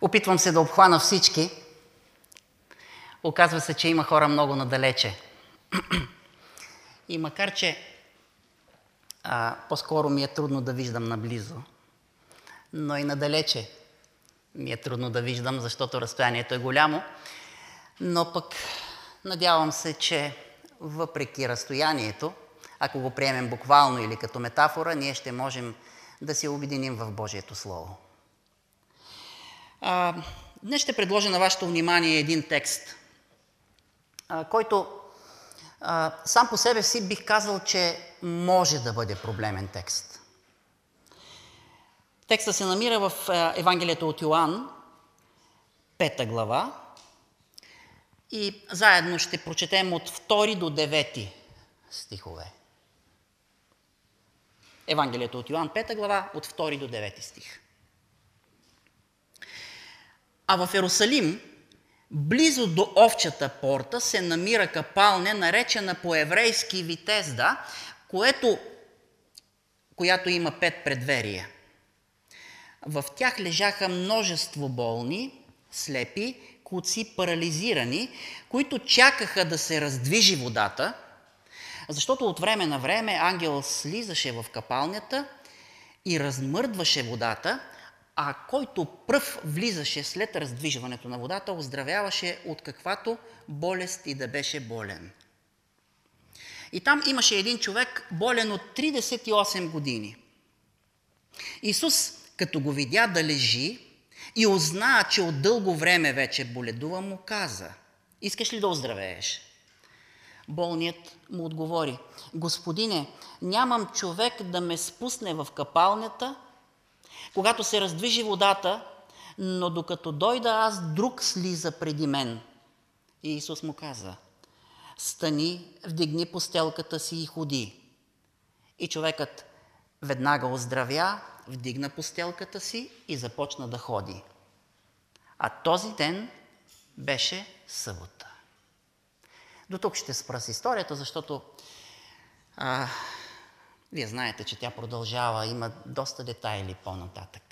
Опитвам се да обхвана всички. Оказва се, че има хора много надалече. И макар, че по-скоро ми е трудно да виждам наблизо, но и надалече ми е трудно да виждам, защото разстоянието е голямо, но пък надявам се, че въпреки разстоянието, ако го приемем буквално или като метафора, ние ще можем да се обединим в Божието Слово. Днес ще предложа на вашето внимание един текст, който сам по себе си бих казал, че може да бъде проблемен текст. Текстът се намира в Евангелието от Йоан, 5 глава, и заедно ще прочетем от 2 до 9 стихове. Евангелието от Йоан, 5 глава, от 2 до 9 стих. А в Йерусалим, близо до овчата порта, се намира капалня, наречена по-еврейски Витезда, която има 5 предверия. В тях лежаха множество болни, слепи, куци, парализирани, които чакаха да се раздвижи водата, защото от време на време ангел слизаше в капалнята и размърдваше водата, а който пръв влизаше след раздвижването на водата, оздравяваше от каквато болест и да беше болен. И там имаше един човек, болен от 38 години. Исус, като го видя да лежи и узна, че от дълго време вече боледува, му каза: „Искаш ли да оздравееш?“ Болният му отговори: „Господине, нямам човек да ме спусне в капалнята, когато се раздвижи водата, но докато дойда аз, друг слиза преди мен.“ И Исус му каза: „Стани, вдигни постелката си и ходи.“ И човекът веднага оздравя, вдигна постелката си и започна да ходи. А този ден беше събота. До тук ще спра с историята, защото вие знаете, че тя продължава, има доста детайли по-нататък.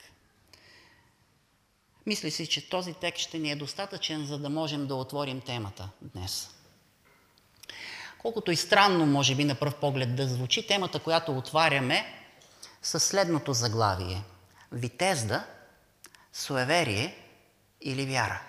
Мисля си, че този текст ще ни е достатъчен, за да можем да отворим темата днес. Колкото и странно, може би, на пръв поглед да звучи, темата, която отваряме, със следното заглавие: Витезда, суеверие или вяра.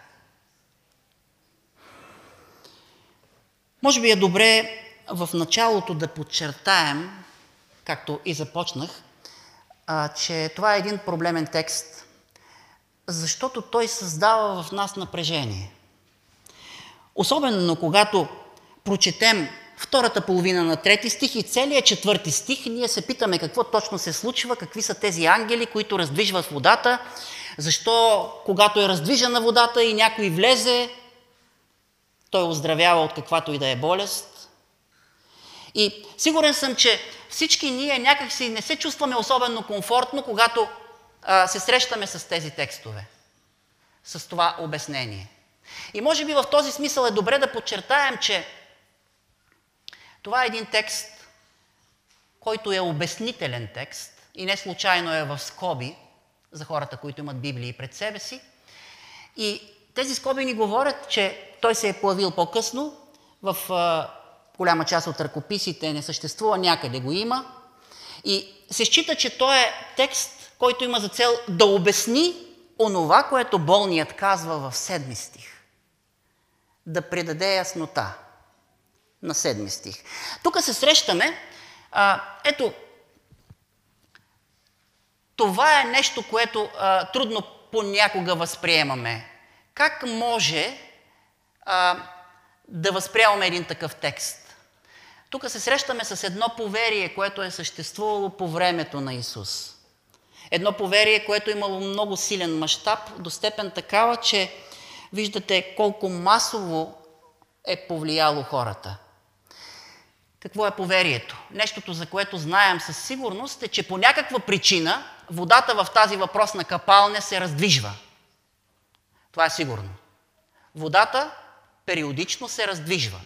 Може би е добре в началото да подчертаем, както и започнах, че това е един проблемен текст, защото той създава в нас напрежение. Особено когато прочетем втората половина на 3 стих и целият 4 стих, ние се питаме какво точно се случва, какви са тези ангели, които раздвижват водата, защо когато е раздвижена водата и някой влезе, той оздравява от каквато и да е болест. И сигурен съм, че всички ние някакси не се чувстваме особено комфортно, когато се срещаме с тези текстове, с това обяснение. И може би в този смисъл е добре да подчертаем, че това е един текст, който е обяснителен текст и не случайно е в скоби за хората, които имат Библии пред себе си. И тези скоби ни говорят, че той се е появил по-късно, в голяма част от ръкописите не съществува, някъде го има. И се счита, че той е текст, който има за цел да обясни онова, което болният казва в 7 стих. Да придаде яснота на 7 стих. Тук се срещаме, ето, това е нещо, което трудно понякога възприемаме. Как може да възприемаме един такъв текст? Тук се срещаме с едно поверие, което е съществувало по времето на Исус. Едно поверие, което е имало много силен мащаб, до степен такава, че виждате колко масово е повлияло хората. Какво е поверието? Нещото, за което знаем със сигурност, е, че по някаква причина водата в тази въпросна капалня се раздвижва. Това е сигурно. Водата периодично се раздвижва.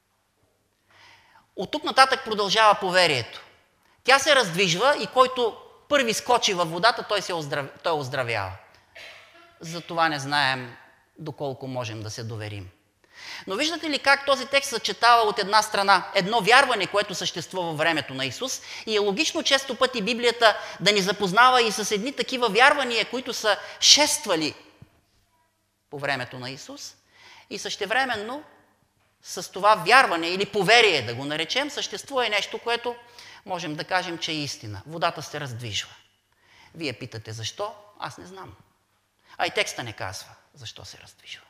От тук нататък продължава поверието. Тя се раздвижва и който първи скочи във водата, той оздравява. за това не знаем доколко можем да се доверим. Но виждате ли как този текст съчетава от една страна едно вярване, което съществува във времето на Исус, и е логично често пъти Библията да ни запознава и с едни такива вярвания, които са шествали по времето на Исус, и същевременно с това вярване или поверие, да го наречем, съществува и нещо, което можем да кажем, че е истина. Водата се раздвижва. Вие питате защо? Аз не знам. А и текста не казва защо се раздвижва.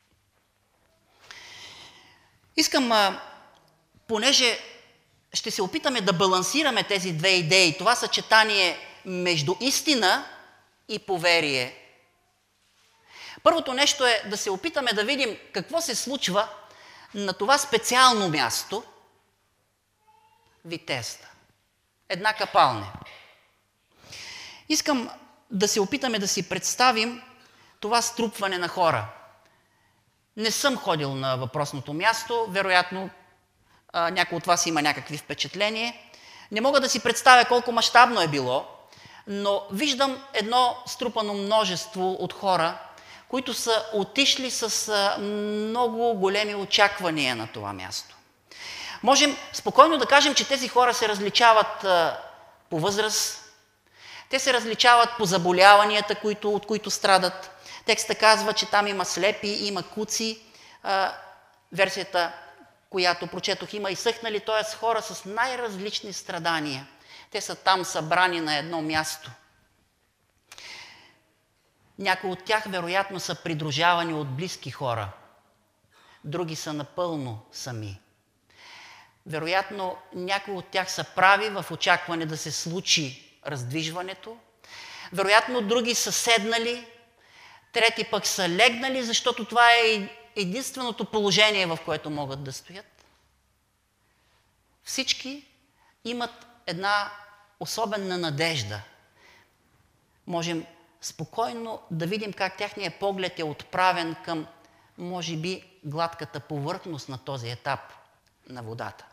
Искам, понеже ще се опитаме да балансираме тези две идеи, това съчетание между истина и поверие. Първото нещо е да се опитаме да видим какво се случва на това специално място, Витезда. Една капалня. Искам да се опитаме да си представим това струпване на хора. Не съм ходил на въпросното място, вероятно някой от вас има някакви впечатления. Не мога да си представя колко мащабно е било, но виждам едно струпано множество от хора, които са отишли с много големи очаквания на това място. Можем спокойно да кажем, че тези хора се различават по възраст, те се различават по заболяванията, от които страдат. Текстът казва, че там има слепи, има куци. Версията, която прочетох, има изсъхнали, т.е. хора с най-различни страдания. Те са там събрани на едно място. Някои от тях вероятно са придружавани от близки хора. Други са напълно сами. Вероятно някои от тях са прави в очакване да се случи раздвижването. Вероятно други са седнали, трети пък са легнали, защото това е единственото положение, в което могат да стоят. Всички имат една особена надежда. Можем спокойно да видим как тяхният поглед е отправен към, може би, гладката повърхност на този етап на водата.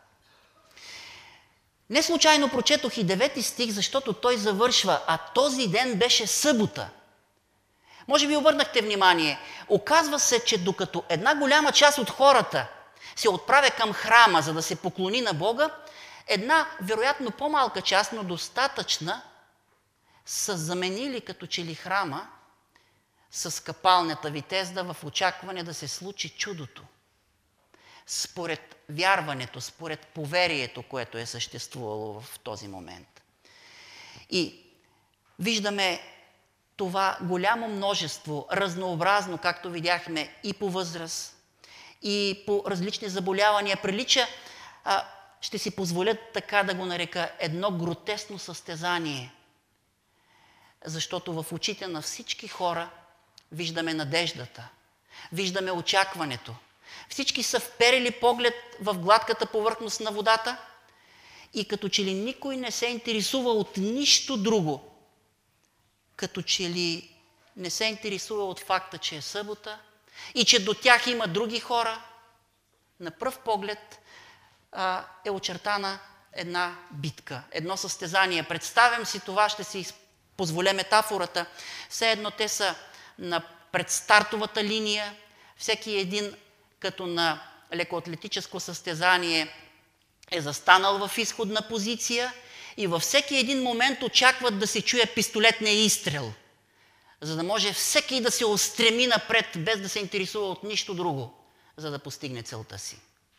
Не случайно прочетох и 9 стих, защото той завършва, а този ден беше събота. Може би обърнахте внимание, оказва се, че докато една голяма част от хората се отправя към храма, за да се поклони на Бога, една, вероятно по-малка част, но достатъчна, са заменили като че ли храма с капалнята Витезда в очакване да се случи чудото. Според вярването, според поверието, което е съществувало в този момент. И виждаме това голямо множество, разнообразно, както видяхме, и по възраст, и по различни заболявания, прилича, ще си позволя така да го нарека, едно гротесно състезание. Защото в очите на всички хора виждаме надеждата, виждаме очакването. Всички са вперили поглед в гладката повърхност на водата и като че ли никой не се интересува от нищо друго. Като че ли не се интересува от факта, че е събота и че до тях има други хора. На пръв поглед е очертана една битка, едно състезание. Представям си това, ще си позволя метафората. Все едно те са на предстартовата линия, всеки един като на лекоатлетическо състезание е застанал в изходна позиция и във всеки един момент очакват да се чуе пистолетния изстрел, за да може всеки да се устреми напред, без да се интересува от нищо друго, за да постигне целта си.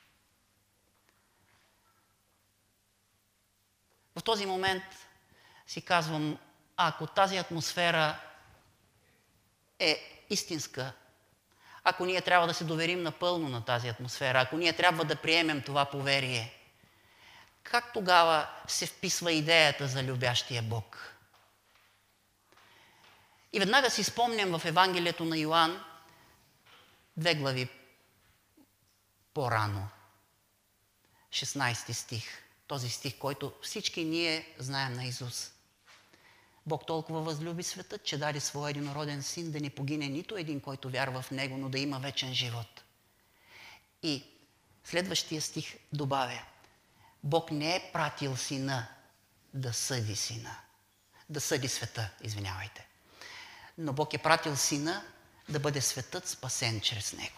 В този момент си казвам, ако тази атмосфера е истинска, ако ние трябва да се доверим напълно на тази атмосфера, ако ние трябва да приемем това поверие, как тогава се вписва идеята за любящия Бог? И веднага си спомням в Евангелието на Йоан, 2 глави по-рано, 16 стих, този стих, който всички ние знаем на Исус. Бог толкова възлюби света, че даде своя единороден син да не погине нито един, който вярва в него, но да има вечен живот. И следващия стих добавя, Бог не е пратил сина да съди света, но Бог е пратил сина да бъде светът спасен чрез него.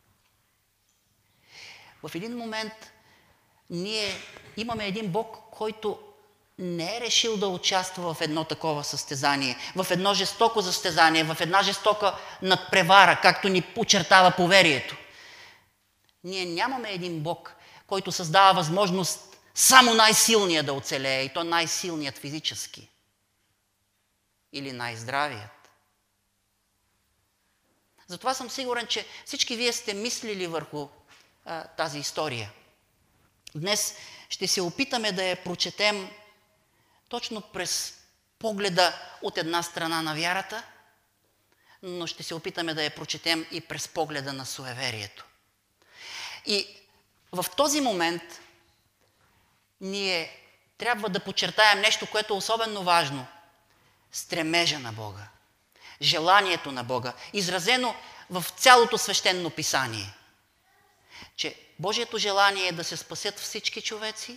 В един момент ние имаме един Бог, който не е решил да участва в едно такова състезание, в едно жестоко състезание, в една жестока надпревара, както ни очертава поверието. Ние нямаме един Бог, който създава възможност само най-силният да оцелее, и то най-силният физически. Или най-здравият. Затова съм сигурен, че всички вие сте мислили върху тази история. Днес ще се опитаме да я прочетем точно през погледа от една страна на вярата, но ще се опитаме да я прочетем и през погледа на суеверието. И в този момент ние трябва да подчертаем нещо, което е особено важно. Стремежа на Бога, желанието на Бога, изразено в цялото свещено писание. Че Божието желание е да се спасят всички човеци.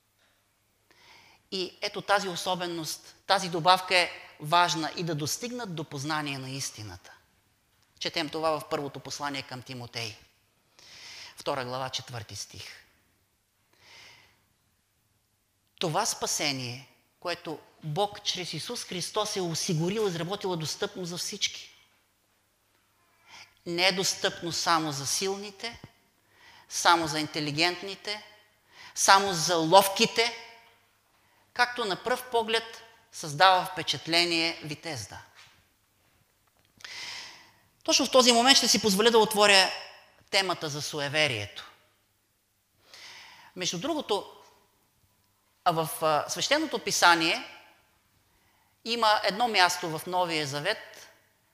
И ето тази особеност, тази добавка е важна и да достигнат до познание на истината. Четем това в първото послание към Тимотей. 2 глава, 4 стих. Това спасение, което Бог чрез Исус Христос е осигурил, изработил, е достъпно за всички. Не е достъпно само за силните, само за интелигентните, само за ловките, както на пръв поглед създава впечатление Витезда. Точно в този момент ще си позволя да отворя темата за суеверието. Между другото, в свещеното писание има едно място в Новия Завет,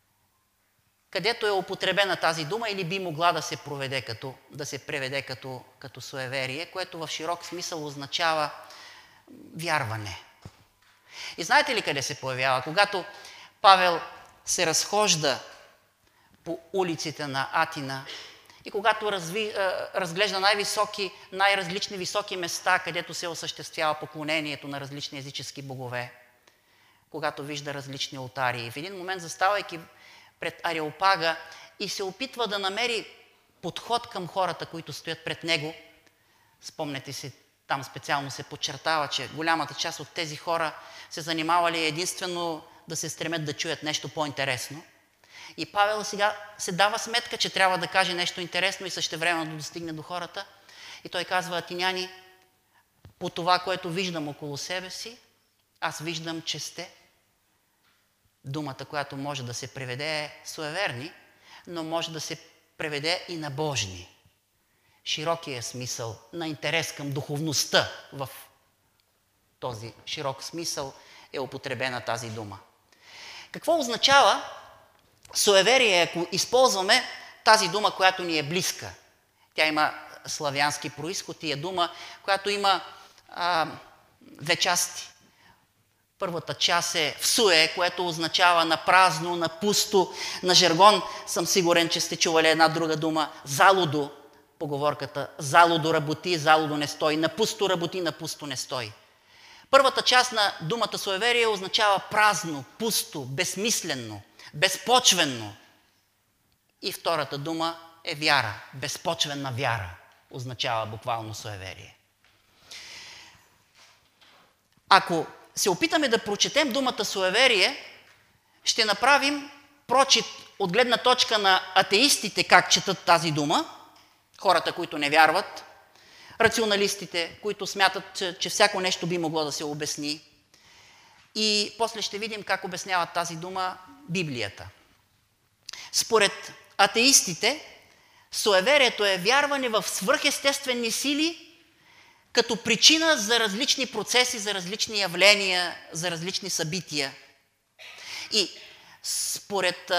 където е употребена тази дума или би могла да се преведе като суеверие, което в широк смисъл означава вярване. И знаете ли къде се появява? Когато Павел се разхожда по улиците на Атина и когато разглежда най-различни високи места, където се осъществява поклонението на различни езически богове, когато вижда различни олтари. И в един момент, заставайки пред Ареопага и се опитва да намери подход към хората, които стоят пред него, спомнете си, там специално се подчертава, че голямата част от тези хора се занимавали единствено да се стремят да чуят нещо по-интересно. И Павел сега се дава сметка, че трябва да каже нещо интересно и същевременно да достигне до хората. И той казва: Атиняни, по това, което виждам около себе си, аз виждам, че сте. Думата, която може да се преведе е суеверни, но може да се преведе и на божни. Широкия смисъл на интерес към духовността, в този широк смисъл е употребена тази дума. Какво означава суеверие, ако използваме тази дума, която ни е близка? Тя има славянски произход и е дума, която има две части. Първата част е всуе, което означава на празно, на пусто. На жаргон съм сигурен, че сте чували една друга дума. Залудо, поговорката. Залудо работи, залудо не стои. На пусто работи, на пусто не стои. Първата част на думата суеверие означава празно, пусто, безсмислено, безпочвенно. И втората дума е вяра. Безпочвена вяра означава буквално суеверие. Ако се опитаме да прочетем думата суеверие, ще направим прочит от гледна точка на атеистите как четат тази дума, хората, които не вярват, рационалистите, които смятат, че всяко нещо би могло да се обясни. И после ще видим как обясняват тази дума Библията. Според атеистите, суеверието е вярване в свръхестествени сили като причина за различни процеси, за различни явления, за различни събития. И според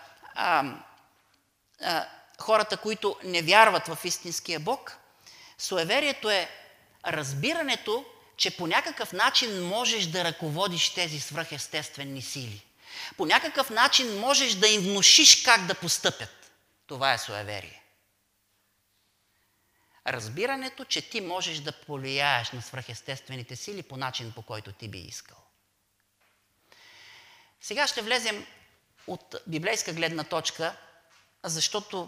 хората, които не вярват в истинския Бог, суеверието е разбирането, че по някакъв начин можеш да ръководиш тези свръхестествени сили. По някакъв начин можеш да им внушиш как да постъпят. Това е суеверие. Разбирането, че ти можеш да повлияеш на свръхестествените сили по начин, по който ти би искал. Сега ще влезем от библейска гледна точка, защото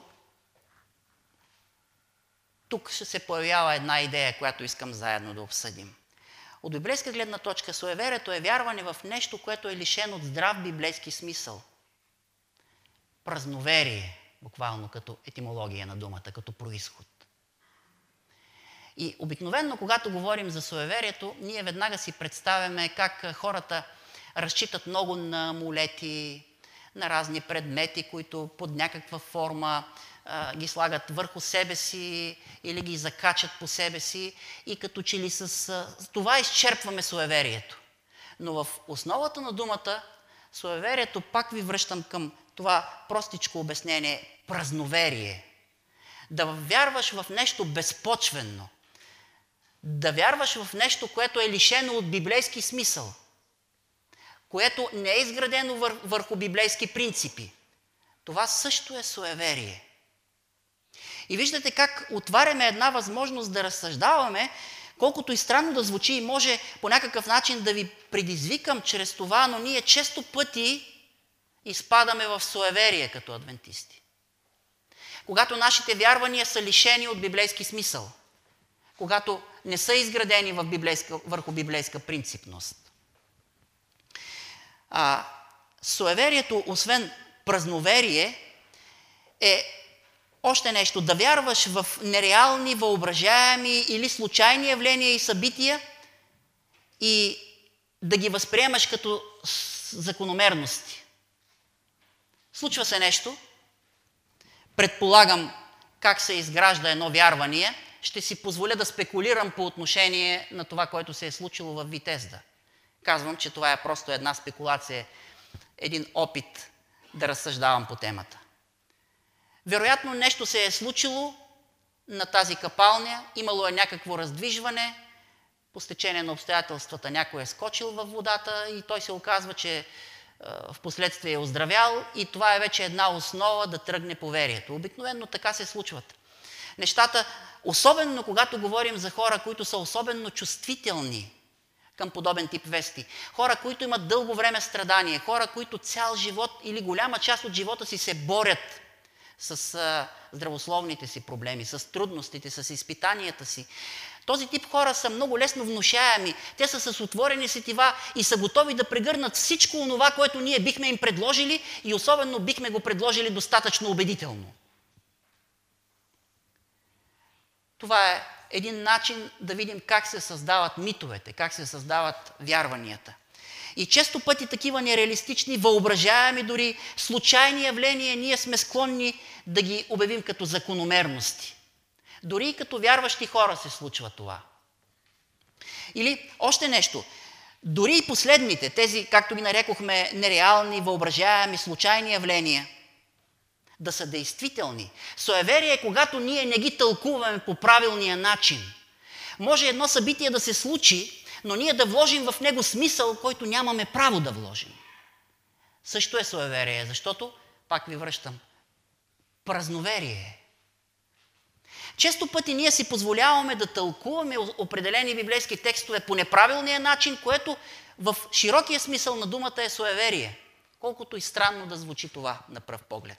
тук ще се появява една идея, която искам заедно да обсъдим. От библейска гледна точка суеверието е вярване в нещо, което е лишено от здрав библейски смисъл. Празноверие, буквално като етимология на думата, като произход. И обикновено, когато говорим за суеверието, ние веднага си представяме как хората разчитат много на амулети, на разни предмети, които под някаква форма ги слагат върху себе си или ги закачат по себе си и като че ли с това изчерпваме суеверието. Но в основата на думата суеверието, пак ви връщам към това простичко обяснение, празноверие. Да вярваш в нещо безпочвено, да вярваш в нещо, което е лишено от библейски смисъл, което не е изградено върху библейски принципи. Това също е суеверие. И виждате как отваряме една възможност да разсъждаваме, колкото и странно да звучи и може по някакъв начин да ви предизвикам чрез това, но ние често пъти изпадаме в суеверие като адвентисти. Когато нашите вярвания са лишени от библейски смисъл, когато не са изградени върху библейска принципност. Суеверието, освен празноверие, е още нещо. Да вярваш в нереални, въображаеми или случайни явления и събития и да ги възприемаш като закономерности. Случва се нещо, предполагам как се изгражда едно вярвание, ще си позволя да спекулирам по отношение на това, което се е случило в Витезда. Казвам, че това е просто една спекулация, един опит да разсъждавам по темата. Вероятно нещо се е случило на тази капалня, имало е някакво раздвижване, по стечение на обстоятелствата някой е скочил във водата и той се оказва, че в последствие е оздравял и това е вече една основа да тръгне поверието. Обикновено така се случват нещата, особено когато говорим за хора, които са особено чувствителни към подобен тип вести. Хора, които имат дълго време страдание, хора, които цял живот или голяма част от живота си се борят с здравословните си проблеми, с трудностите, с изпитанията си. Този тип хора са много лесно внушаеми, те са с отворени сетива и са готови да прегърнат всичко онова, което ние бихме им предложили и особено бихме го предложили достатъчно убедително. Това е един начин да видим как се създават митовете, как се създават вярванията. И често пъти такива нереалистични, въображаеми, дори случайни явления, ние сме склонни да ги обявим като закономерности. Дори и като вярващи хора се случва това. Или още нещо. Дори и последните, тези, както ги нарекохме, нереални, въображаеми, случайни явления, да са действителни. Суеверие е когато ние не ги тълкуваме по правилния начин. Може едно събитие да се случи, но ние да вложим в него смисъл, който нямаме право да вложим. Също е суеверие, защото, пак ви връщам, празноверие. Често пъти ние си позволяваме да тълкуваме определени библейски текстове по неправилния начин, което в широкия смисъл на думата е суеверие. Колкото и странно да звучи това на пръв поглед.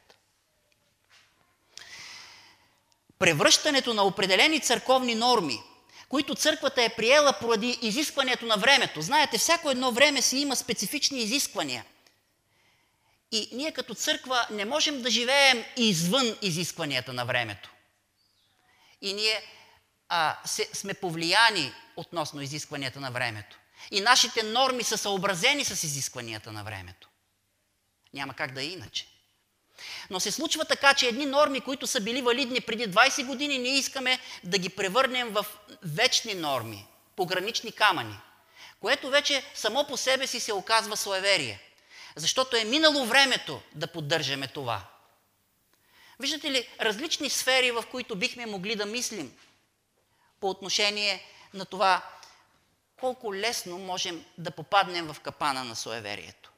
Превръщането на определени църковни норми, които църквата е приела поради изискването на времето. Знаете, всяко едно време си има специфични изисквания. И ние като църква не можем да живеем извън изискванията на времето. И ние сме повлияни относно изискванията на времето. И нашите норми са съобразени с изискванията на времето. Няма как да е иначе. Но се случва така, че едни норми, които са били валидни преди 20 години, ние искаме да ги превърнем в вечни норми, погранични камъни, което вече само по себе си се оказва суеверие, защото е минало времето да поддържаме това. Виждате ли различни сфери, в които бихме могли да мислим по отношение на това колко лесно можем да попаднем в капана на суеверието.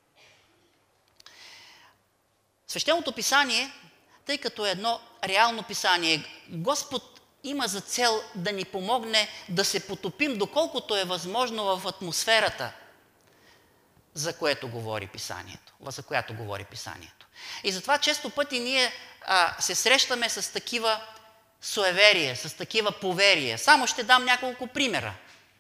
Свещеното писание, тъй като е едно реално писание, Господ има за цел да ни помогне да се потопим, доколкото е възможно в атмосферата, за което говори Писанието, за която говори Писанието. И затова често пъти ние се срещаме с такива суеверия, с такива поверия. Само ще дам няколко примера.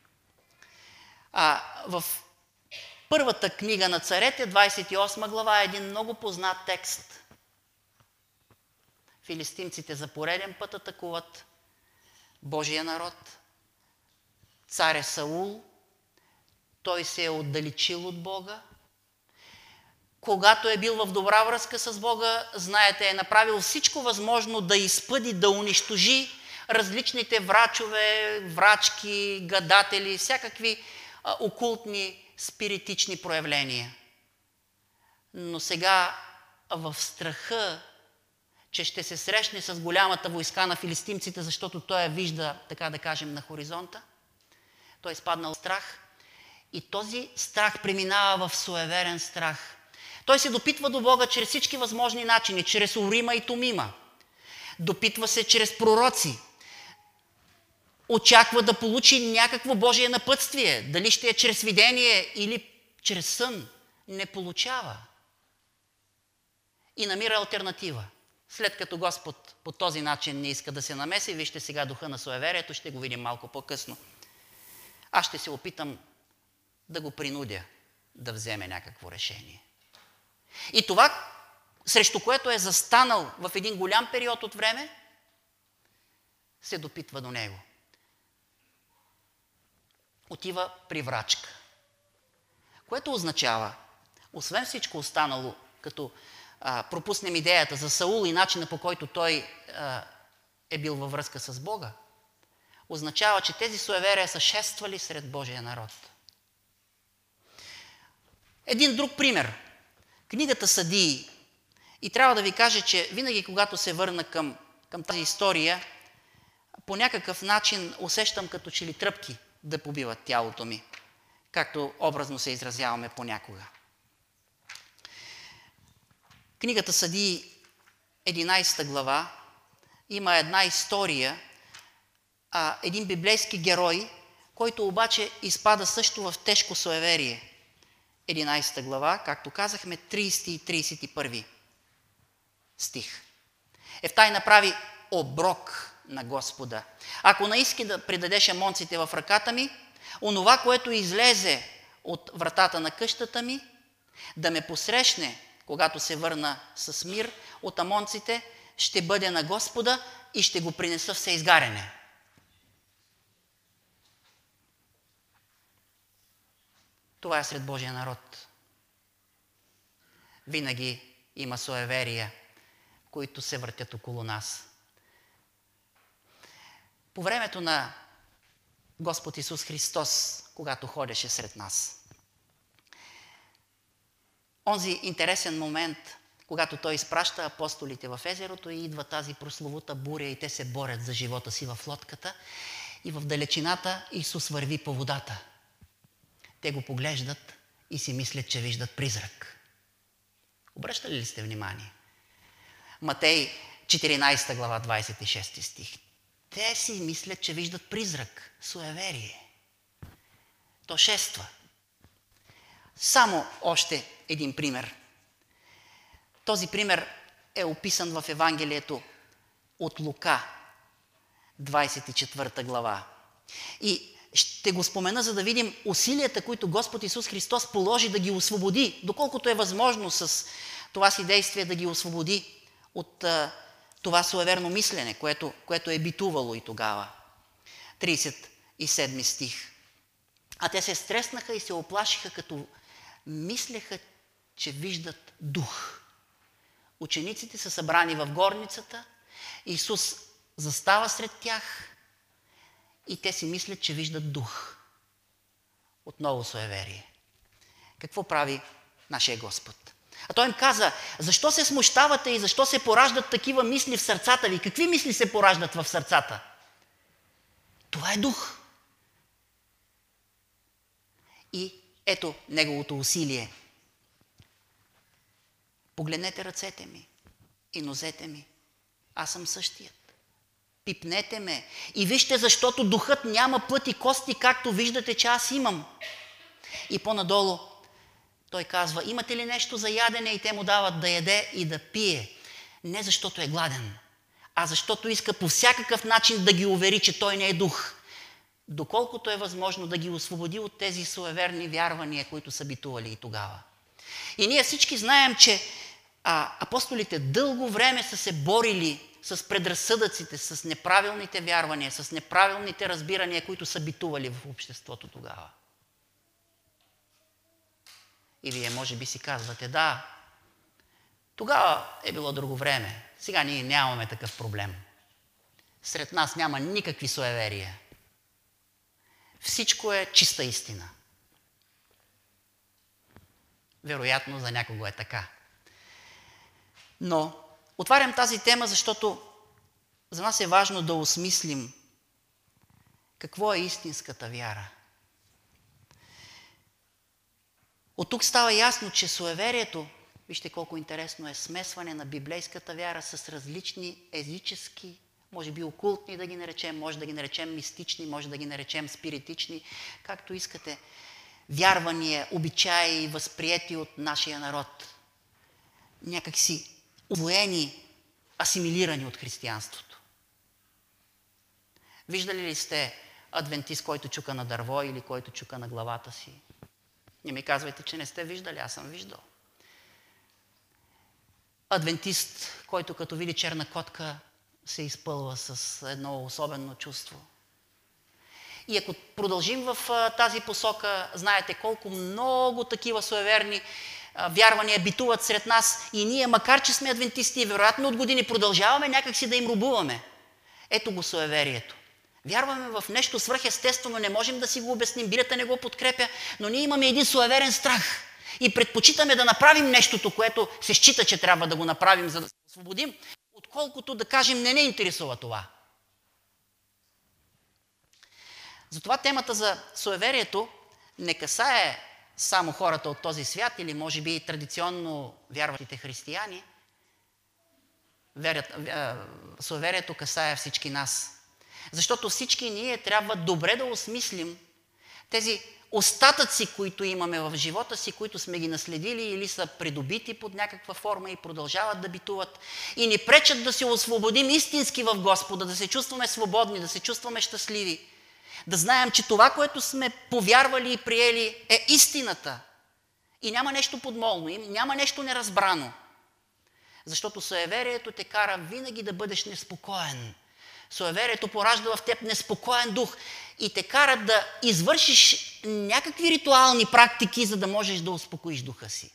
В първата книга на Царете, 28 глава, е един много познат текст. Филистимците за пореден път атакуват Божия народ. Цар е Саул, той се е отдалечил от Бога. Когато е бил в добра връзка с Бога, знаете, е направил всичко възможно да изпъди, да унищожи различните врачове, врачки, гадатели, всякакви окултни, спиритични проявления. Но сега в страха, че ще се срещне с голямата войска на филистимците, защото той я вижда, така да кажем, на хоризонта, той е изпаднал в страх и този страх преминава в суеверен страх. Той се допитва до Бога чрез всички възможни начини, чрез Урима и Тумима. Допитва се чрез пророци. Очаква да получи някакво Божие напътствие. Дали ще е чрез видение или чрез сън. Не получава. И намира алтернатива. След като Господ по този начин не иска да се намеси, вижте сега духа на суеверието, ще го видим малко по-късно. Аз ще се опитам да го принудя да вземе някакво решение. И това, срещу което е застанал в един голям период от време, се допитва до него. Отива при врачка. Което означава, освен всичко останало, като пропуснем идеята за Саул и начина, по който той е бил във връзка с Бога, означава, че тези суеверия са шествали сред Божия народ. Един друг пример. Книгата Съдии. И трябва да ви кажа, че винаги, когато се върна към тази история, по някакъв начин усещам като че ли тръпки да побиват тялото ми, както образно се изразяваме понякога. Книгата Съдии, 11 глава, има една история, един библейски герой, който обаче изпада също в тежко суеверие. 11 глава, както казахме, 30 и 31 стих. Ефтай направи оброк на Господа. Ако наиски да предадеш амонците в ръката ми, онова, което излезе от вратата на къщата ми, да ме посрещне, когато се върна с мир от амонците, ще бъде на Господа и ще го принеса всеизгаряне. Това е сред Божия народ. Винаги има суеверия, които се въртят около нас. По времето на Господ Исус Христос, когато ходеше сред нас, онзи интересен момент, когато Той изпраща апостолите в езерото и идва тази прословута буря и те се борят за живота си в лодката и в далечината Исус върви по водата. Те го поглеждат и си мислят, че виждат призрак. Обръщали ли сте внимание? Матей 14 глава 26 стих. Те си мислят, че виждат призрак, суеверие. То шества. Само още един пример. Този пример е описан в Евангелието от Лука, 24 глава. И ще го спомена, за да видим усилията, които Господ Исус Христос положи да ги освободи, доколкото е възможно с това си действие да ги освободи от това суеверно мислене, което е битувало и тогава. 37 стих. А те се стреснаха и се оплашиха, като мислеха, че виждат дух. Учениците са събрани в горницата, Исус застава сред тях и те си мислят, че виждат дух. Отново суеверие. Какво прави нашия Господ? А Той им каза, защо се смущавате и защо се пораждат такива мисли в сърцата ви? Какви мисли се пораждат в сърцата? Това е дух. И ето неговото усилие. Погледнете ръцете ми и нозете ми. Аз съм същият. Пипнете ме и вижте, защото духът няма плът и кости, както виждате, че аз имам. И по-надолу, Той казва, имате ли нещо за ядене? И те му дават да яде и да пие. Не защото е гладен, а защото иска по всякакъв начин да ги увери, че той не е дух. Доколкото е възможно да ги освободи от тези суеверни вярвания, които са битували и тогава. И ние всички знаем, че апостолите дълго време са се борили с предразсъдъците, с неправилните вярвания, с неправилните разбирания, които са битували в обществото тогава. И вие може би си казвате, да, тогава е било друго време, сега ние нямаме такъв проблем. Сред нас няма никакви суеверия. Всичко е чиста истина. Вероятно за някого е така. Но отварям тази тема, защото за нас е важно да осмислим какво е истинската вяра. От тук става ясно, че суеверието, вижте колко интересно е, смесване на библейската вяра с различни езически, може би окултни да ги наречем, може да ги наречем мистични, може да ги наречем спиритични, както искате, вярвания, обичаи, възприети от нашия народ. Някакси усвоени, асимилирани от християнството. Виждали ли сте адвентист, който чука на дърво или който чука на главата си? Не ми казвайте, че не сте виждали, аз съм виждал. Адвентист, който като види черна котка, се изпълва с едно особено чувство. И ако продължим в тази посока, знаете колко много такива суеверни вярвания битуват сред нас и ние, макар че сме адвентисти и вероятно от години продължаваме някакси да им рубуваме. Ето го суеверието. Вярваме в нещо свръхестествено, не можем да си го обясним, Библията не го подкрепя, но ние имаме един суеверен страх и предпочитаме да направим нещото, което се счита, че трябва да го направим, за да се освободим, отколкото да кажем не интересува това. Затова темата за суеверието не касае само хората от този свят или може би традиционно вярващите християни. Суеверието касае всички нас. Защото всички ние трябва добре да осмислим тези остатъци, които имаме в живота си, които сме ги наследили или са придобити под някаква форма и продължават да битуват и ни пречат да се освободим истински в Господа, да се чувстваме свободни, да се чувстваме щастливи. Да знаем, че това, което сме повярвали и приели, е истината. И няма нещо подмолно, няма нещо неразбрано. Защото суеверието те кара винаги да бъдеш неспокоен. Суеверието поражда в теб неспокоен дух и те кара да извършиш някакви ритуални практики, за да можеш да успокоиш духа си.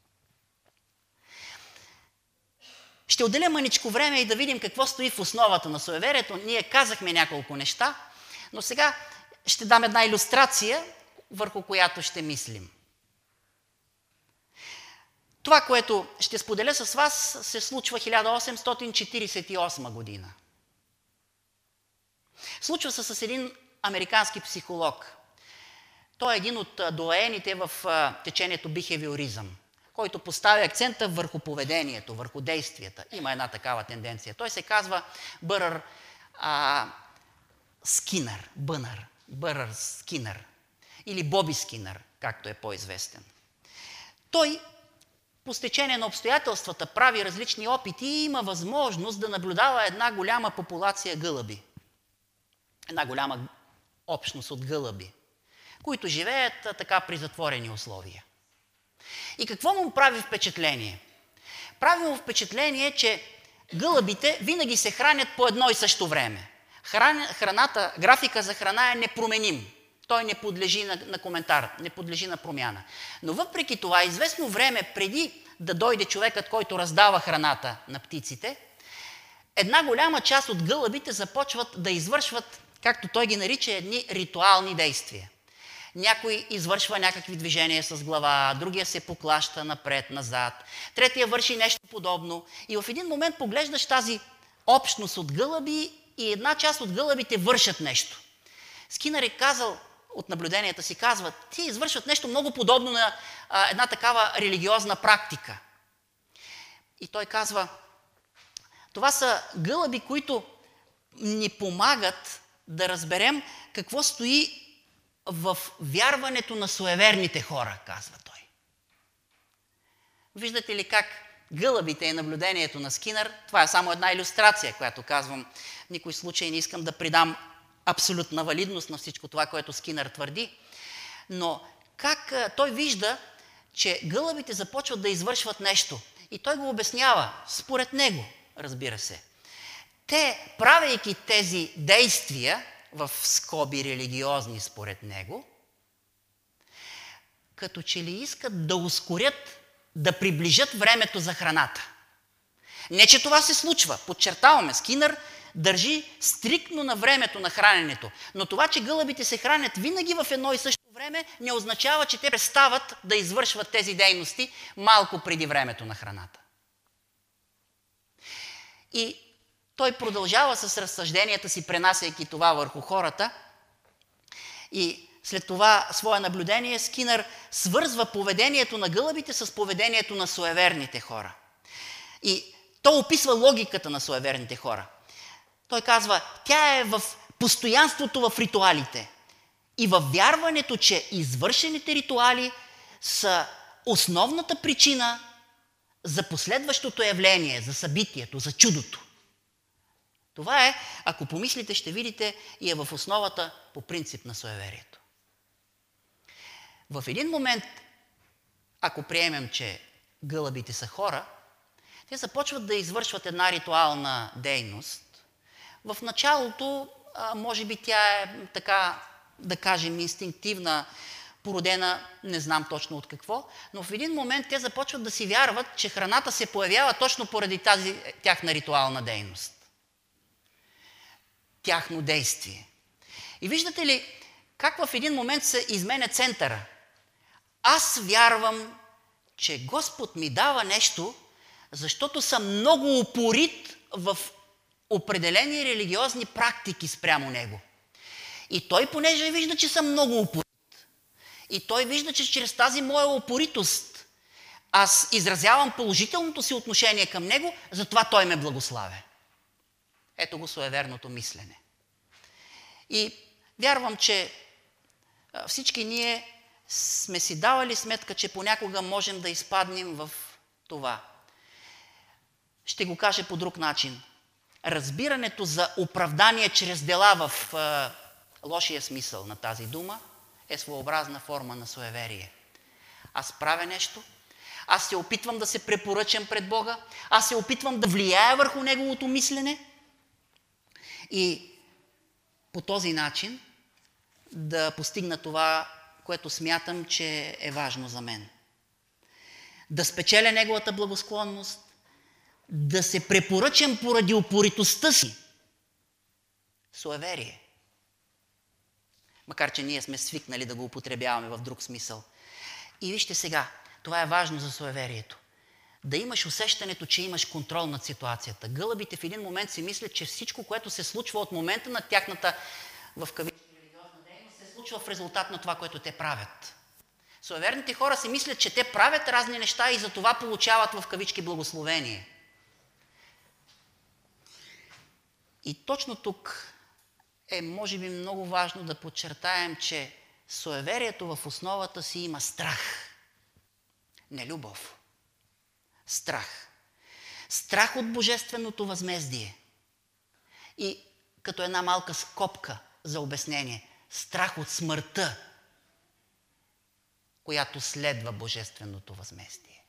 Ще отделя мъничко време и да видим какво стои в основата на суеверието. Ние казахме няколко неща, но сега ще дам една илюстрация, върху която ще мислим. Това, което ще споделя с вас, се случва 1848 година. Случва се с един американски психолог. Той е един от доайените в течението бихевиоризъм, който поставя акцента върху поведението, върху действията. Има една такава тенденция. Той се казва Бърър Скинър, Бърър Скинър или Боби Скинър, както е по-известен. Той по стечение на обстоятелствата прави различни опити и има възможност да наблюдава една голяма популация гълъби. Една голяма общност от гълъби, които живеят така при затворени условия. И какво му прави впечатление? Прави му впечатление, че гълъбите винаги се хранят по едно и също време. Храната, графика за храна е непроменим. Той не подлежи на коментар, не подлежи на промяна. Но въпреки това, известно време преди да дойде човекът, който раздава храната на птиците, една голяма част от гълъбите започват да извършват, както той ги нарича, едни ритуални действия. Някой извършва някакви движения с глава, другия се поклаща напред-назад, третия върши нещо подобно и в един момент поглеждаш тази общност от гълъби и една част от гълъбите вършат нещо. Скинър е казал, от наблюденията си казва, те извършват нещо много подобно на една такава религиозна практика. И той казва, това са гълъби, които ни помагат да разберем какво стои в вярването на суеверните хора, казва той. Виждате ли как гълъбите е наблюдението на Скинър? Това е само една илюстрация, която казвам. В никой случай не искам да придам абсолютна валидност на всичко това, което Скинър твърди. Но как той вижда, че гълъбите започват да извършват нещо. И той го обяснява, според него, разбира се. Те, правейки тези действия, в скоби религиозни според него, като че ли искат да ускорят, да приближат времето за храната. Не, че това се случва. Подчертаваме, Скинър държи стриктно на времето на храненето. Но това, че гълъбите се хранят винаги в едно и също време, не означава, че те престават да извършват тези дейности малко преди времето на храната. И той продължава с разсъжденията си, пренасяйки това върху хората. И след това свое наблюдение Скинър свързва поведението на гълъбите с поведението на суеверните хора. И той описва логиката на суеверните хора. Той казва, тя е в постоянството в ритуалите и в вярването, че извършените ритуали са основната причина за последващото явление, за събитието, за чудото. Това е, ако помислите, ще видите, и е в основата по принцип на суеверието. В един момент, ако приемем, че гълъбите са хора, те започват да извършват една ритуална дейност. В началото, може би тя е така, да кажем, инстинктивна, породена, не знам точно от какво, но в един момент те започват да си вярват, че храната се появява точно поради тази тяхна ритуална дейност. Тяхно действие. И виждате ли как в един момент се изменя центъра? Аз вярвам, че Господ ми дава нещо, защото съм много упорит в определени религиозни практики спрямо Него. И той, понеже вижда, че съм много упорит, и той вижда, че чрез тази моя упоритост аз изразявам положителното си отношение към Него, затова той ме благославя. Ето го суеверното мислене. И вярвам, че всички ние сме си давали сметка, че понякога можем да изпаднем в това. Ще го кажа по друг начин. Разбирането за оправдание чрез дела в лошия смисъл на тази дума е своеобразна форма на суеверие. Аз правя нещо, аз се опитвам да се препоръчам пред Бога, аз се опитвам да влияя върху Неговото мислене и по този начин да постигна това, което смятам, че е важно за мен. Да спечеля Неговата благосклонност, да се препоръчам поради упоритостта си. Суеверие. Макар че ние сме свикнали да го употребяваме в друг смисъл. И вижте сега, това е важно за суеверието. Да имаш усещането, че имаш контрол над ситуацията. Гълъбите в един момент си мислят, че всичко, което се случва от момента на тяхната в кавички религиозна дейност, се случва в резултат на това, което те правят. Суеверните хора си мислят, че те правят разни неща и за това получават в кавички благословение. И точно тук е, може би, много важно да подчертаем, че суеверието в основата си има страх. Не любов. Страх. Страх от божественото възмездие. И като една малка скобка за обяснение, страх от смъртта, която следва божественото възмездие.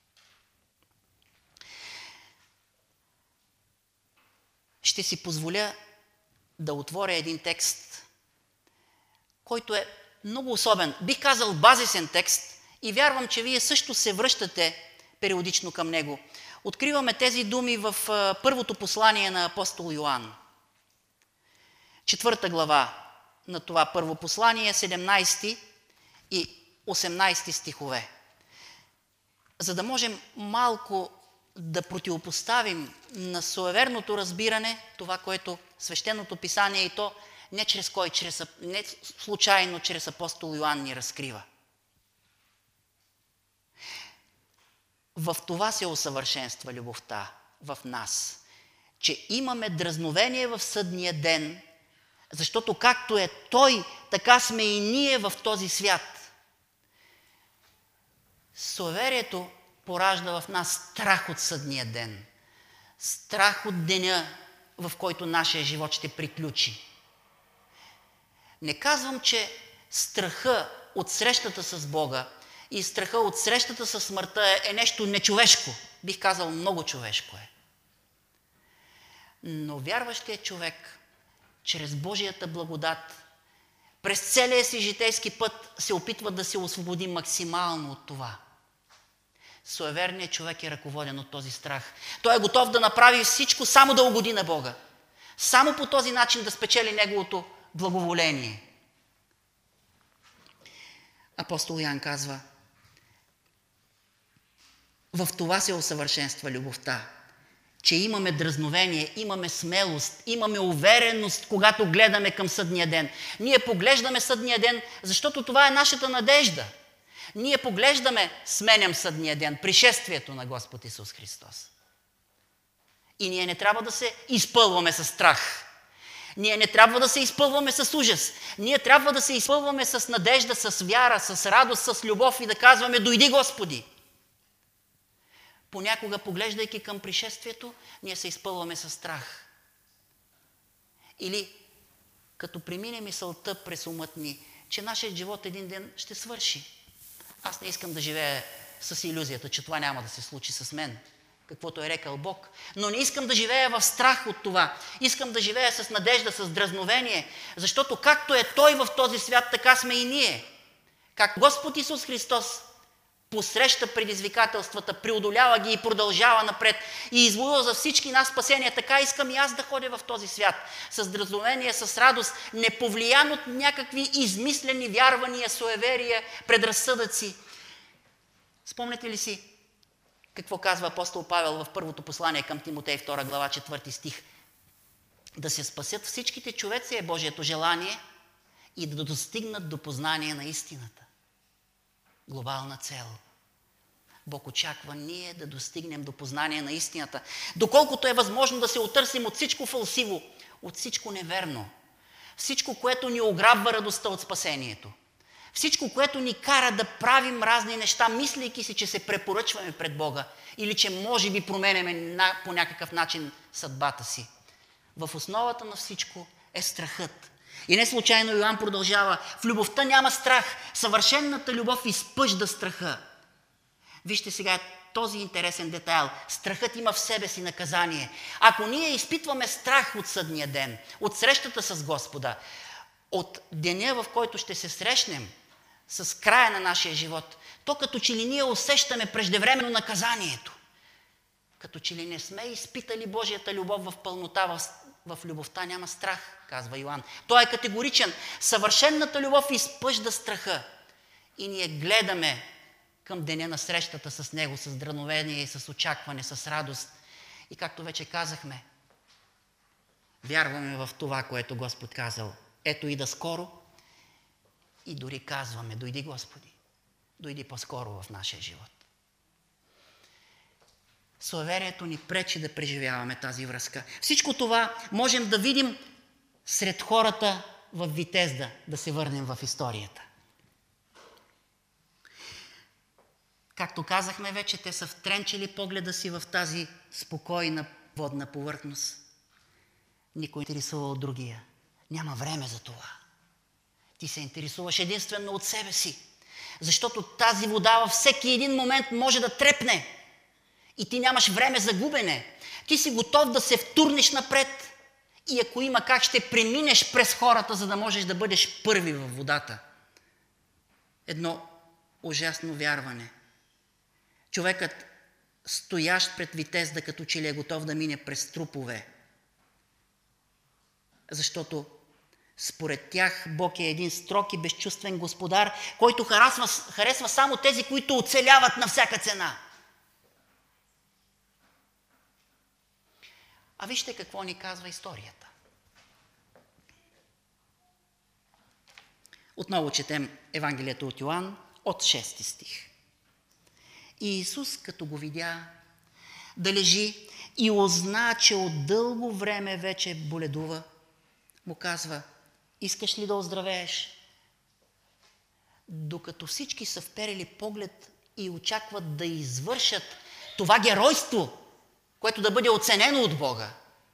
Ще си позволя да отворя един текст, който е много особен. Бих казал базисен текст и вярвам, че вие също се връщате периодично към него. Откриваме тези думи в първото послание на апостол Йоан. 4 глава на това първо послание, 17 и 18 стихове. За да можем малко да противопоставим на суеверното разбиране това, което свещеното писание и то не чрез кой, не случайно чрез апостол Йоан ни разкрива. В това се усъвършенства любовта в нас, че имаме дръзновение в съдния ден, защото както е Той, така сме и ние в този свят. Суеверието поражда в нас страх от съдния ден. Страх от деня, в който нашия живот ще приключи. Не казвам, че страха от срещата с Бога и страха от срещата с смъртта е нещо нечовешко. Бих казал, много човешко е. Но вярващият човек, чрез Божията благодат, през целия си житейски път се опитва да се освободи максимално от това. Суеверният човек е ръководен от този страх. Той е готов да направи всичко, само да угоди на Бога. Само по този начин да спечели Неговото благоволение. Апостол Йоан казва: в това се усъвършенства любовта, че имаме дръзновение, имаме смелост, имаме увереност, когато гледаме към съдния ден. Ние поглеждаме съдния ден, защото това е нашата надежда. Ние поглеждаме, сменям съдния ден, пришествието на Господ Исус Христос. И ние не трябва да се изпълваме с страх. Ние не трябва да се изпълваме с ужас. Ние трябва да се изпълваме с надежда, с вяра, с радост, с любов и да казваме: дойди, Господи! Понякога, поглеждайки към пришествието, ние се изпълваме с страх. Или като премине мисълта през умът ни, че нашият живот един ден ще свърши. Аз не искам да живея с илюзията, че това няма да се случи с мен, каквото е рекал Бог. Но не искам да живея в страх от това. Искам да живея с надежда, с дразновение, защото както е Той в този свят, така сме и ние. Как Господ Исус Христос посреща предизвикателствата, преодолява ги и продължава напред и извоюва за всички нас спасение, така искам и аз да ходя в този свят. С дразновение, с радост, неповлиян от някакви измислени вярвания, суеверия, предразсъдъци. Спомняте ли си какво казва апостол Павел в първото послание към Тимотей, 2 глава, 4 стих? Да се спасят всичките човеци е Божието желание и да достигнат до познание на истината. Глобална цел. Бог очаква ние да достигнем до познание на истината, доколкото е възможно да се отърсим от всичко фалсиво, от всичко неверно, всичко, което ни ограбва радостта от спасението, всичко, което ни кара да правим разни неща, мислейки си, че се препоръчваме пред Бога или че може би променяме по някакъв начин съдбата си. В основата на всичко е страхът. И не случайно Йоан продължава: в любовта няма страх, съвършената любов изпъжда страха. Вижте сега този интересен детайл. Страхът има в себе си наказание. Ако ние изпитваме страх от съдния ден, от срещата с Господа, от деня, в който ще се срещнем с края на нашия живот, то като че ли ние усещаме преждевременно наказанието. Като че ли не сме изпитали Божията любов в пълнота, в любовта няма страх, казва Йоан. Той е категоричен. Съвършенната любов изпъжда страха. И ние гледаме към деня на срещата с Него, с дразновение, с очакване, с радост. И както вече казахме, вярваме в това, което Господ казал. Ето и да скоро. И дори казваме: дойди, Господи, дойди по-скоро в нашия живот. Суеверието ни пречи да преживяваме тази връзка. Всичко това можем да видим сред хората в Витезда, да се върнем в историята. Както казахме вече, те са втренчили погледа си в тази спокойна водна повърхност. Никой не интересува от другия. Няма време за това. Ти се интересуваш единствено от себе си, защото тази вода във всеки един момент може да трепне. И ти нямаш време за губене. Ти си готов да се втурнеш напред. И ако има как, ще преминеш през хората, за да можеш да бъдеш първи във водата. Едно ужасно вярване. Човекът, стоящ пред Витезда, като че ли е готов да мине през трупове. Защото според тях Бог е един строг и безчувствен господар, който харесва само тези, които оцеляват на всяка цена. А вижте какво ни казва историята. Отново четем Евангелието от Йоан от 6 стих. И Исус, като го видя да лежи и узна, че от дълго време вече боледува, му казва: искаш ли да оздравееш? Докато всички са вперили поглед и очакват да извършат това геройство, което да бъде оценено от Бога,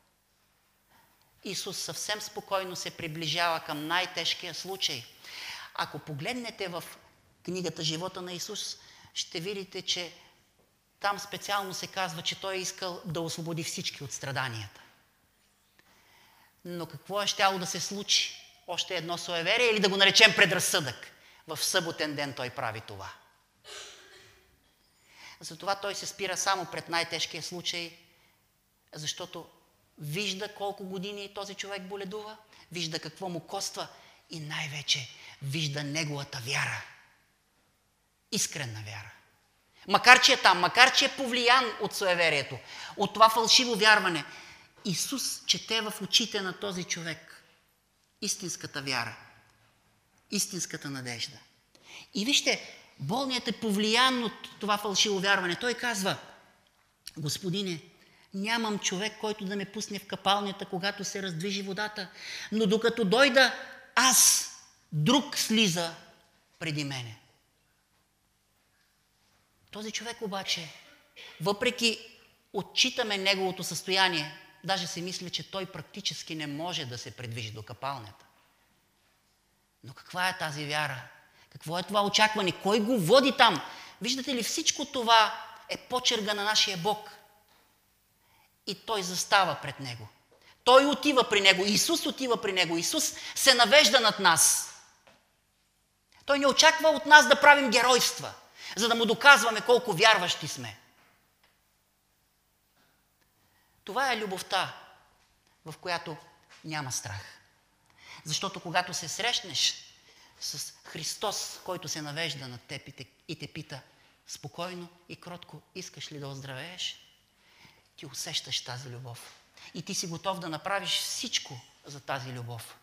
Исус съвсем спокойно се приближава към най-тежкия случай. Ако погледнете в книгата Живота на Исус, ще видите, че там специално се казва, че Той е искал да освободи всички от страданията. Но какво е щяло да се случи? Още едно суеверие или да го наречем предразсъдък? В съботен ден Той прави това. Затова Той се спира само пред най-тежкия случай, защото вижда колко години този човек боледува, вижда какво му коства и най-вече вижда неговата вяра. Искрена вяра. Макар че е там, макар че е повлиян от суеверието, от това фалшиво вярване, Исус чете в очите на този човек истинската вяра, истинската надежда. И вижте, болният е повлиян от това фалшиво вярване. Той казва: Господине, нямам човек, който да ме пусне в капалнята, когато се раздвижи водата, но докато дойда аз, друг слиза преди мене. Този човек обаче, въпреки отчитаме неговото състояние, даже се мисля, че той практически не може да се придвижи до капалнята. Но каква е тази вяра? Какво е това очакване? Кой го води там? Виждате ли, всичко това е почерга на нашия Бог. И той застава пред него. Той отива при него. Исус отива при него. Исус се навежда над нас. Той не очаква от нас да правим геройства, за да му доказваме колко вярващи сме. Това е любовта, в която няма страх. Защото когато се срещнеш с Христос, който се навежда над теб и те пита спокойно и кротко: искаш ли да оздравееш? Ти усещаш тази любов. И ти си готов да направиш всичко за тази любов.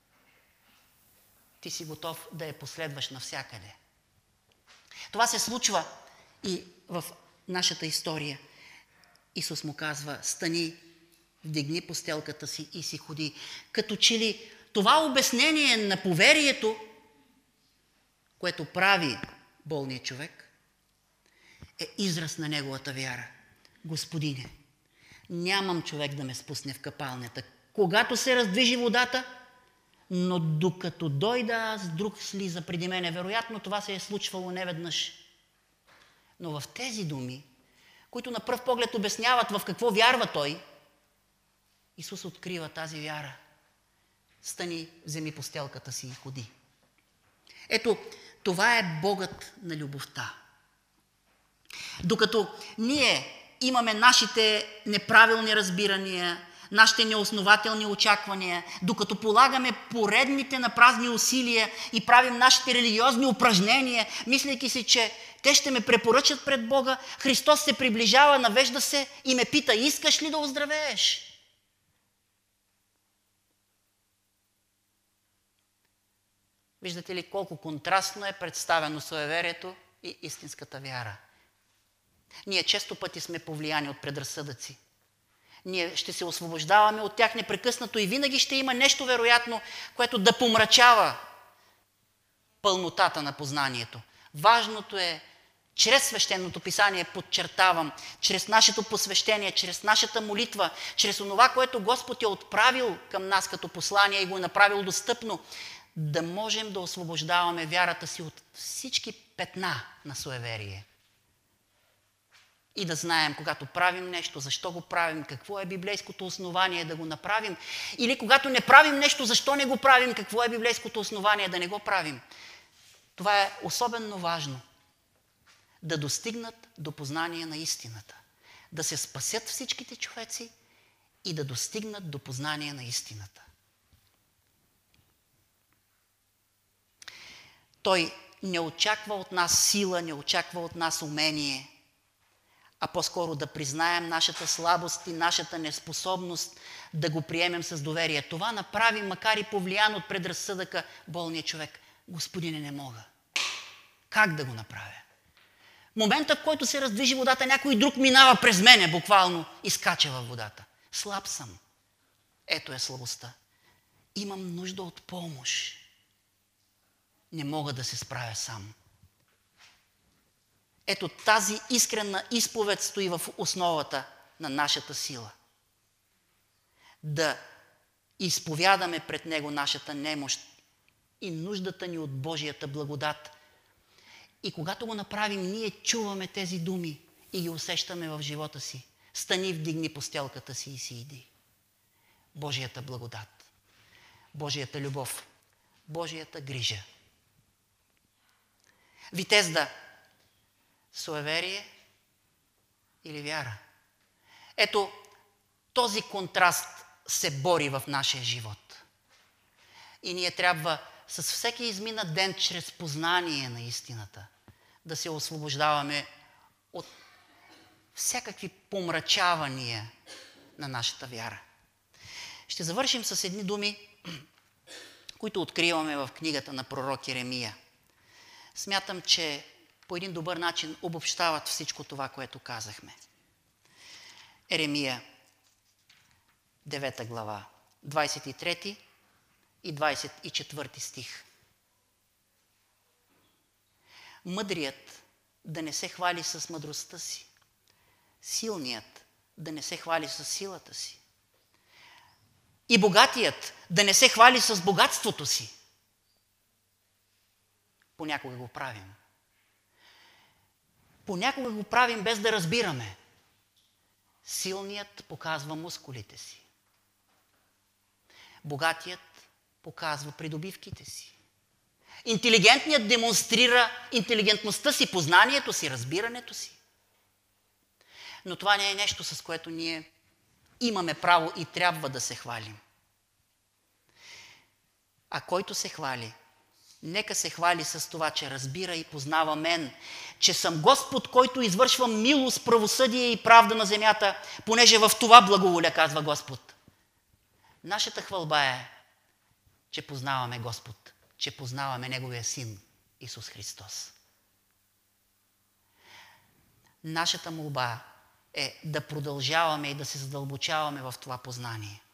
Ти си готов да я последваш навсякъде. Това се случва и в нашата история. Исус му казва: стани, вдигни постелката си и си ходи. Като че ли това обяснение на поверието, което прави болният човек, е израз на неговата вяра. Господине, нямам човек да ме спусне в капалнята, когато се раздвижи водата, но докато дойда аз, друг слиза преди мене. Вероятно това се е случвало неведнъж. Но в тези думи, които на пръв поглед обясняват в какво вярва той, Исус открива тази вяра. Стани, вземи постелката си и ходи. Ето, това е Богът на любовта. Докато ние имаме нашите неправилни разбирания, нашите неоснователни очаквания, докато полагаме поредните напразни усилия и правим нашите религиозни упражнения, мислейки си, че те ще ме препоръчат пред Бога, Христос се приближава, навежда се и ме пита: искаш ли да оздравееш? Виждате ли колко контрастно е представено суеверието и истинската вяра? Ние често пъти сме повлияни от предразсъдъци. Ние ще се освобождаваме от тях непрекъснато и винаги ще има нещо вероятно, което да помрачава пълнотата на познанието. Важното е, чрез свещеното писание, подчертавам, чрез нашето посвещение, чрез нашата молитва, чрез онова, което Господ е отправил към нас като послание и го е направил достъпно, да можем да освобождаваме вярата си от всички петна на суеверие. И да знаем, когато правим нещо, защо го правим, какво е библейското основание да го направим, или когато не правим нещо, защо не го правим, какво е библейското основание да не го правим. Това е особено важно. Да достигнат до познание на истината. Да се спасят всичките човеци и да достигнат до познание на истината. Той не очаква от нас сила, не очаква от нас умение, а по-скоро да признаем нашата слабост и нашата неспособност да го приемем с доверие. Това направи, макар и повлиян от предразсъдъка, болният човек. Господине, не мога. Как да го направя? В момента, в който се раздвижи водата, някой друг минава през мене, буквално, и скача във водата. Слаб съм. Ето е слабостта. Имам нужда от помощ. Не мога да се справя сам. Ето тази искрена изповед стои в основата на нашата сила. Да изповядаме пред Него нашата немощ и нуждата ни от Божията благодат. И когато го направим, ние чуваме тези думи и ги усещаме в живота си. Стани, вдигни постелката си и си иди. Божията благодат, Божията любов, Божията грижа. Витезда, суеверие или вяра? Ето, този контраст се бори в нашия живот. И ние трябва с всеки изминат ден, чрез познание на истината, да се освобождаваме от всякакви помрачавания на нашата вяра. Ще завършим с едни думи, които откриваме в книгата на пророк Еремия. Смятам, че по един добър начин обобщават всичко това, което казахме. Еремия, 9 глава, 23 и 24 стих. Мъдрият да не се хвали с мъдростта си, силният да не се хвали с силата си и богатият да не се хвали с богатството си. Понякога го правим. Понякога го правим без да разбираме. Силният показва мускулите си. Богатият показва придобивките си. Интелигентният демонстрира интелигентността си, познанието си, разбирането си. Но това не е нещо, с което ние имаме право и трябва да се хвалим. А който се хвали, нека се хвали с това, че разбира и познава мен, че съм Господ, който извършвам милост, правосъдие и правда на земята, понеже в това благоволя, казва Господ. Нашата хвалба е, че познаваме Господ, че познаваме Неговия Син Исус Христос. Нашата молба е да продължаваме и да се задълбочаваме в това познание.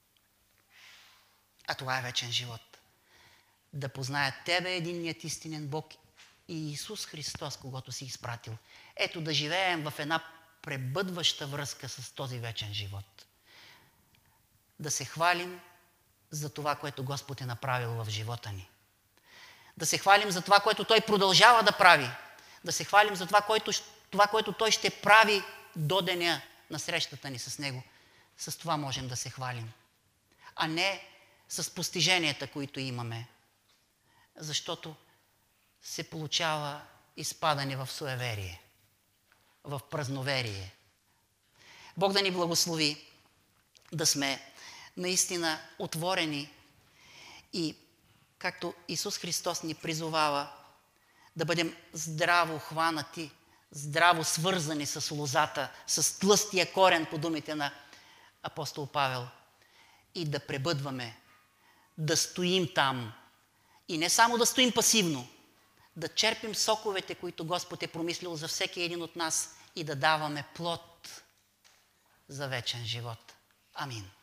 А това е вечен живот. Да познаят Тебе, единният истинен Бог и Исус Христос, когото си изпратил. Ето да живеем в една пребъдваща връзка с този вечен живот. Да се хвалим за това, което Господ е направил в живота ни. Да се хвалим за това, което Той продължава да прави. Да се хвалим за това, което Той ще прави до деня на срещата ни с Него. С това можем да се хвалим. А не с постиженията, които имаме. Защото се получава изпадане в суеверие, в празноверие. Бог да ни благослови да сме наистина отворени и както Исус Христос ни призовава да бъдем здраво хванати, здраво свързани с лозата, с тлъстия корен, по думите на апостол Павел, и да пребъдваме, да стоим там. И не само да стоим пасивно, да черпим соковете, които Господ е промислил за всеки един от нас и да даваме плод за вечен живот. Амин.